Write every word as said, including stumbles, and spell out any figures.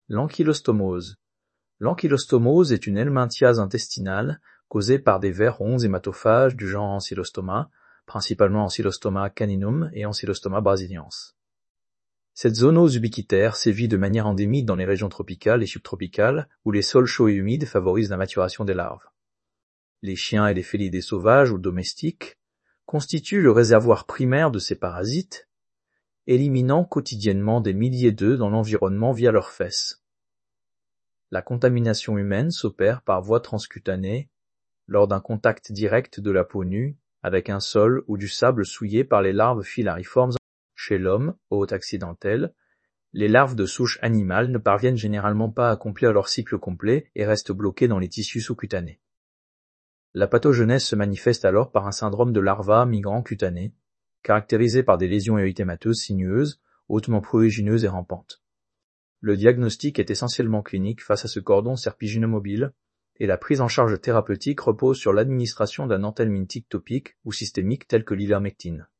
L'ankylostomose. L'ankylostomose est une helminthiase intestinale causée par des vers ronds hématophages du genre Ancylostoma, principalement Ancylostoma caninum et Ancylostoma brasiliens. Cette zoonose ubiquitaire sévit de manière endémique dans les régions tropicales et subtropicales où les sols chauds et humides favorisent la maturation des larves. Les chiens et les félidés sauvages ou domestiques constituent le réservoir primaire de ces parasites, éliminant quotidiennement des milliers d'œufs dans l'environnement via leurs fesses. La contamination humaine s'opère par voie transcutanée lors d'un contact direct de la peau nue avec un sol ou du sable souillé par les larves filariformes. Chez l'homme, hôte accidentel, les larves de souche animale ne parviennent généralement pas à accomplir leur cycle complet et restent bloquées dans les tissus sous-cutanés. La pathogenèse se manifeste alors par un syndrome de larva migrant cutané, caractérisé par des lésions érythémateuses sinueuses, hautement prurigineuses et rampantes. Le diagnostic est essentiellement clinique face à ce cordon serpigineux-mobile, et la prise en charge thérapeutique repose sur l'administration d'un anthelmintique topique ou systémique tel que l'ivermectine.